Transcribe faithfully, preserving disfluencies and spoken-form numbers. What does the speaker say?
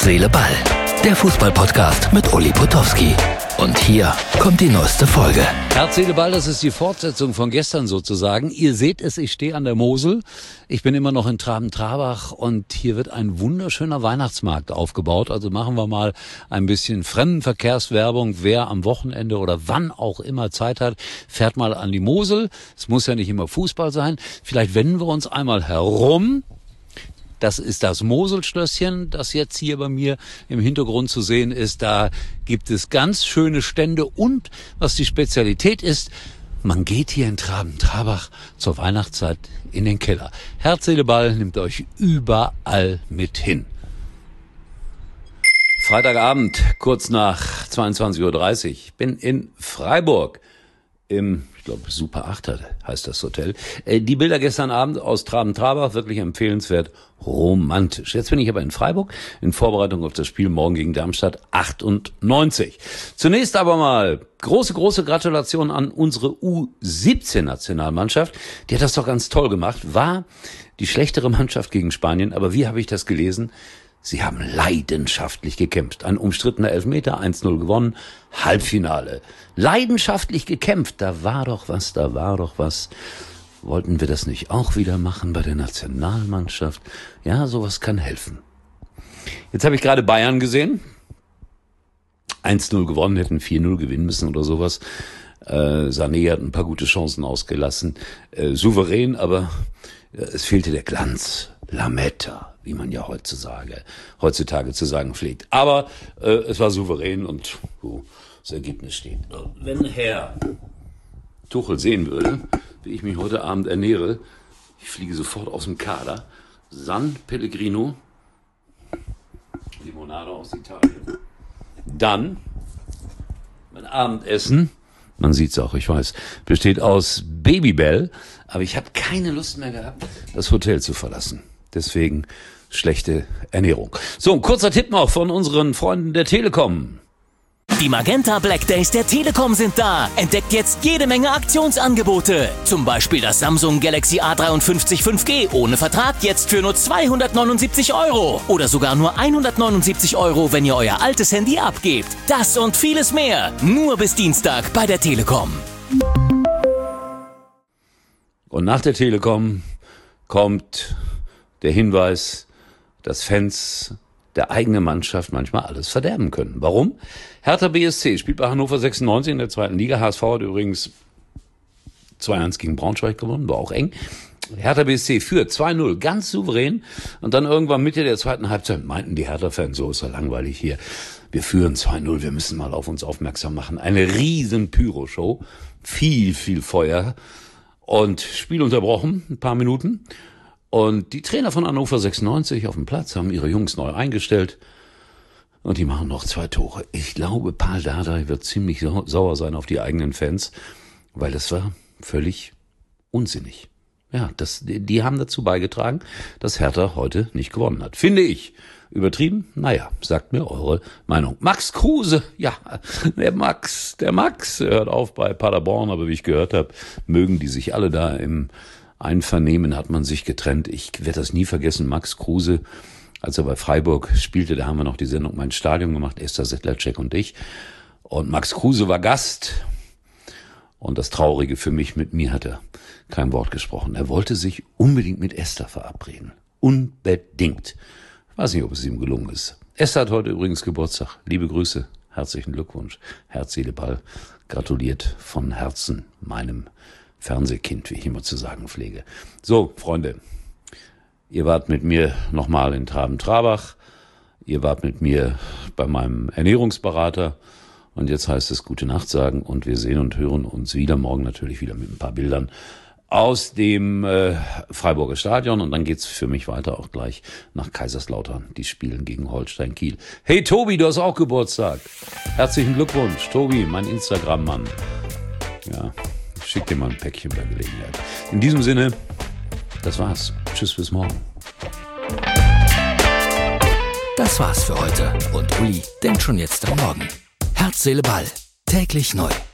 Herz, Seele, Ball. Der Fußball-Podcast mit Uli Potowski. Und hier kommt die neueste Folge. Herz, Seele, Ball, das ist die Fortsetzung von gestern sozusagen. Ihr seht es, ich stehe an der Mosel. Ich bin immer noch in Traben-Trabach und hier wird ein wunderschöner Weihnachtsmarkt aufgebaut. Also machen wir mal ein bisschen Fremdenverkehrswerbung. Wer am Wochenende oder wann auch immer Zeit hat, fährt mal an die Mosel. Es muss ja nicht immer Fußball sein. Vielleicht wenden wir uns einmal herum. Das ist das Moselschlösschen, das jetzt hier bei mir im Hintergrund zu sehen ist. Da gibt es ganz schöne Stände und was die Spezialität ist, man geht hier in Traben-Trabach zur Weihnachtszeit in den Keller. Herz, Seele, Ball nimmt euch überall mit hin. Freitagabend, kurz nach zweiundzwanzig Uhr dreißig. Ich bin in Freiburg im, ich glaube, Super acht heißt das Hotel. Äh, die Bilder gestern Abend aus Traben-Trabach, wirklich empfehlenswert, romantisch. Jetzt bin ich aber in Freiburg in Vorbereitung auf das Spiel morgen gegen Darmstadt achtundneunzig. Zunächst aber mal große, große Gratulation an unsere U siebzehn Nationalmannschaft. Die hat das doch ganz toll gemacht. War die schlechtere Mannschaft gegen Spanien, aber wie habe ich das gelesen? Sie haben leidenschaftlich gekämpft. Ein umstrittener Elfmeter, eins null gewonnen, Halbfinale. Leidenschaftlich gekämpft, da war doch was, da war doch was. Wollten wir das nicht auch wieder machen bei der Nationalmannschaft? Ja, sowas kann helfen. Jetzt habe ich gerade Bayern gesehen. eins null gewonnen, hätten vier null gewinnen müssen oder sowas. Äh, Sané hat ein paar gute Chancen ausgelassen. Äh, souverän, aber äh, es fehlte der Glanz. Lametta, wie man ja heutzutage, heutzutage zu sagen pflegt. Aber äh, es war souverän und uh, das Ergebnis steht. Wenn Herr Tuchel sehen würde, wie ich mich heute Abend ernähre, ich fliege sofort aus dem Kader. San Pellegrino, Limonade aus Italien. Dann mein Abendessen, man sieht's auch, ich weiß, besteht aus Babybel, aber ich habe keine Lust mehr gehabt, das Hotel zu verlassen. Deswegen schlechte Ernährung. So, ein kurzer Tipp noch von unseren Freunden der Telekom. Die Magenta Black Days der Telekom sind da. Entdeckt jetzt jede Menge Aktionsangebote. Zum Beispiel das Samsung Galaxy A dreiundfünfzig fünf G ohne Vertrag jetzt für nur zweihundertneunundsiebzig Euro. Oder sogar nur hundertneunundsiebzig Euro, wenn ihr euer altes Handy abgebt. Das und vieles mehr. Nur bis Dienstag bei der Telekom. Und nach der Telekom kommt der Hinweis, dass Fans der eigenen Mannschaft manchmal alles verderben können. Warum? Hertha B S C spielt bei Hannover sechsundneunzig in der zweiten Liga. H S V hat übrigens zwei eins gegen Braunschweig gewonnen, war auch eng. Hertha B S C führt zwei null, ganz souverän. Und dann irgendwann Mitte der zweiten Halbzeit meinten die Hertha-Fans, so ist ja langweilig hier. Wir führen zwei null, wir müssen mal auf uns aufmerksam machen. Eine riesen Pyro-Show, viel, viel Feuer und Spiel unterbrochen, ein paar Minuten. Und die Trainer von Hannover sechsundneunzig auf dem Platz haben ihre Jungs neu eingestellt und die machen noch zwei Tore. Ich glaube, Paul Dardai wird ziemlich sauer sein auf die eigenen Fans, weil das war völlig unsinnig. Ja, das, die haben dazu beigetragen, dass Hertha heute nicht gewonnen hat. Finde ich. Übertrieben? Naja, sagt mir eure Meinung. Max Kruse, ja, der Max, der Max hört auf bei Paderborn, aber wie ich gehört habe, mögen die sich alle da im Einvernehmen, hat man sich getrennt. Ich werde das nie vergessen, Max Kruse, als er bei Freiburg spielte, da haben wir noch die Sendung Mein Stadion gemacht, Esther Sedlacek und ich. Und Max Kruse war Gast. Und das Traurige für mich, mit mir hat er kein Wort gesprochen. Er wollte sich unbedingt mit Esther verabreden. Unbedingt. Ich weiß nicht, ob es ihm gelungen ist. Esther hat heute übrigens Geburtstag. Liebe Grüße, herzlichen Glückwunsch. Herz, Seele, Ball. Gratuliert von Herzen meinem Fernsehkind, wie ich immer zu sagen pflege. So, Freunde, ihr wart mit mir nochmal in Traben-Trabach. Ihr wart mit mir bei meinem Ernährungsberater. Und jetzt heißt es gute Nacht sagen und wir sehen und hören uns wieder morgen natürlich wieder mit ein paar Bildern aus dem äh, Freiburger Stadion und dann geht's für mich weiter auch gleich nach Kaiserslautern. Die spielen gegen Holstein Kiel. Hey Tobi, du hast auch Geburtstag. Herzlichen Glückwunsch, Tobi, mein Instagram-Mann. Ja, ich schick dir mal ein Päckchen bei Gelegenheit. In diesem Sinne, das war's. Tschüss, bis morgen. Das war's für heute und Uli denkt schon jetzt am Morgen. Herz, Seele, Ball. Täglich neu.